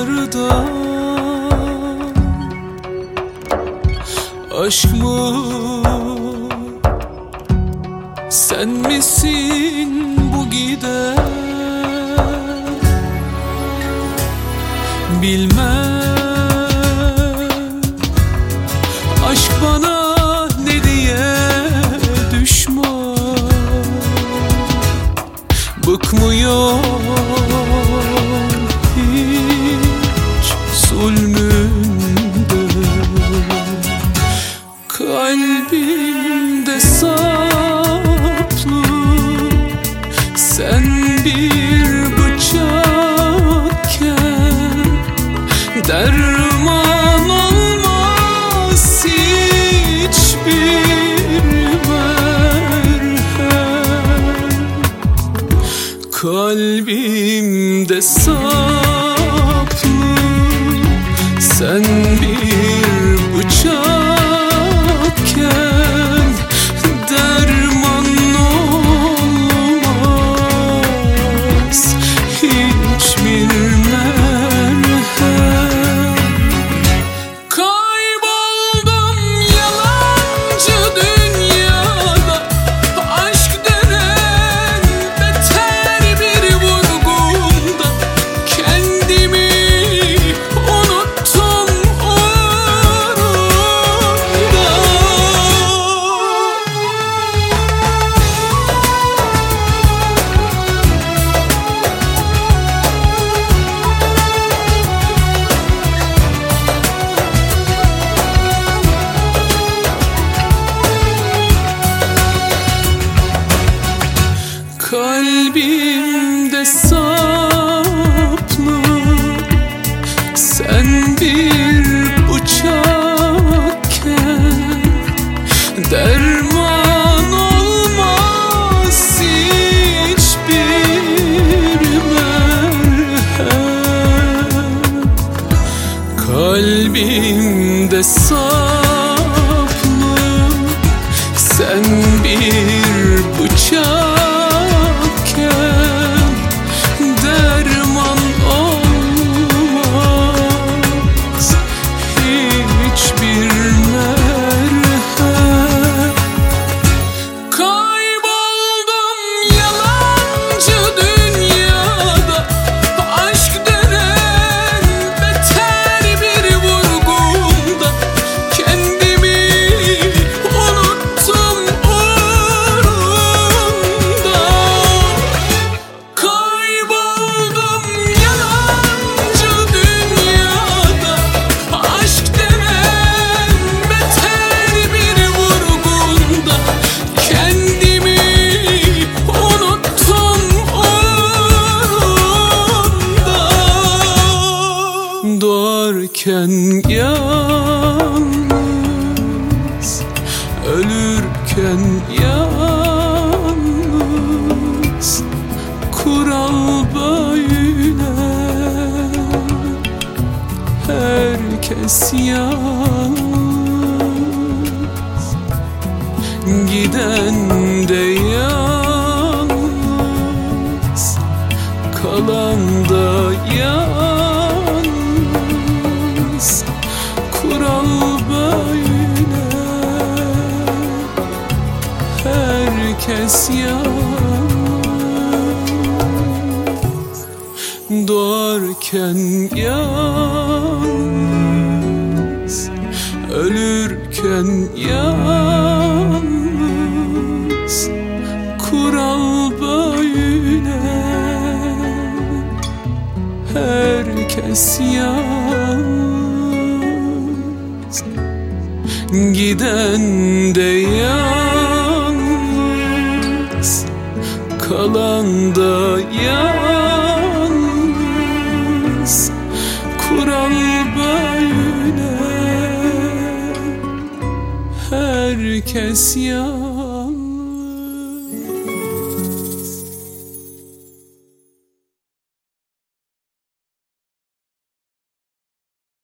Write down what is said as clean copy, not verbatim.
yollarda aşk mı, sen misin bu giden? Bilmem aşk bana ne diye düşman, bıkmıyor hiç zulmünden. Kalbimde saplı sen bir bıçakken, derman olmaz hiçbir merhem. Kalbimde saplı sen bir bıçakken, derman olmaz hiçbir merhem. Kayboldum yalancı dünyada, aşk denen beter bir vurgunda. Kendimi unuttum uğrunda. Kalbimde saplı sen bir bıçakken, derman olmaz hiçbir merhem. Kalbimde saplı sen bir bıçakken, derman olmaz hiçbir merhem. Kayboldum yalancı dünyada, aşk denen beter bir vurgunda. Kendimi unuttum uğrunda. Kayboldum yalancı dünyada, aşk denen beter bir vurgunda. Kendimi unuttum uğrunda. Doğarken yalnız, ölürken yalnız, kural böyle. Herkes yalnız, giden de yalnız, kalan da yalnız. Kural böyle. Herkes yalnız, doğarken yalnız, ölürken yalnız. Kural böyle. Herkes yalnız, giden de yalnız, kalan da yalnız. Kural böyle. Herkes yalnız.